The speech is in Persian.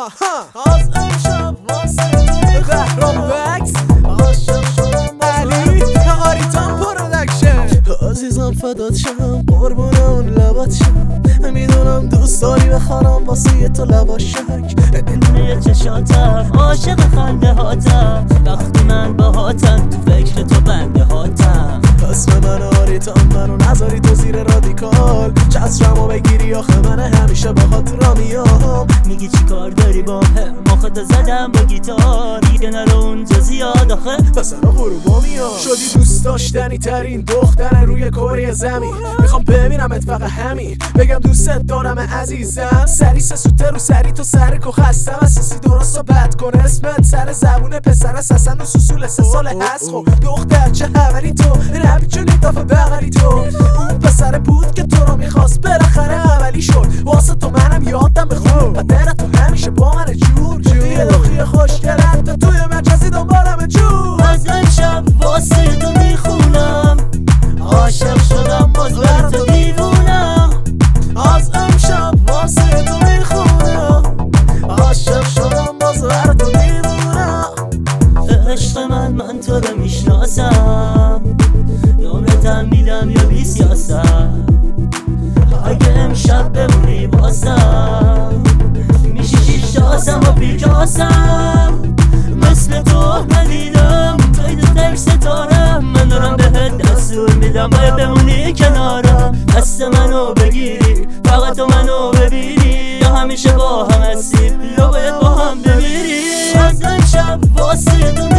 از امشب واسه بهرام بکس عاشق شدم علی آریتان پرودکشن عزیزم فدات شم قربون اون لبات شم میدونم دوست داری بخرم واسه تو لباشک نور چشاتم عاشق خنده هاتم وقتی من با هاتم تو فکر تو بنده هاتم اسم من آریتان منو نذاری تو زیر رادیکال چترمو بگیری آخه من همیشه باهات را میام میگی چی کار داری با مخت زدم با گیتار دیگه نرو اونجا زیاد آخه پسر غروبا میاد شدی دوست داشتنی ترین دختر روی کره زمین میخوام ببینمت فقط همین بگم دوستت دارم عزیزم سری سوته رو سری تو سر کو خستم اساسی درست و بد کن اسمت سر زبون پسر سسن و سوسول 3 سال هست خب دختر چه خبری تو ربی چونی دافه بغلی تو اون پسر بود که تو رو میخواست بالاخره اولی شد واسه تو منم یادم بخور و در تو همیشه با من جور یه دخی خوشگلت توی مجازی دنبالم جور از امشب واسه تو میخونم عاشق شدم باز بر تو دیوونم از امشب واسه تو میخونم عاشق شدم باز بر تو دیوونم عشق من تو رو میشناسم نمرتم میدم یا بی سیاست اگه امشب بمونی باسم میشی 6 تاسم و پیکاسم مثل تو ندیدم توی تک ستارم من دارم بهت دستور میدم باید بمونی کنارم دست منو بگیری فقط تو منو ببینی یا همیشه با هم هستیم یا باید با هم بمیری از امشب واسه تو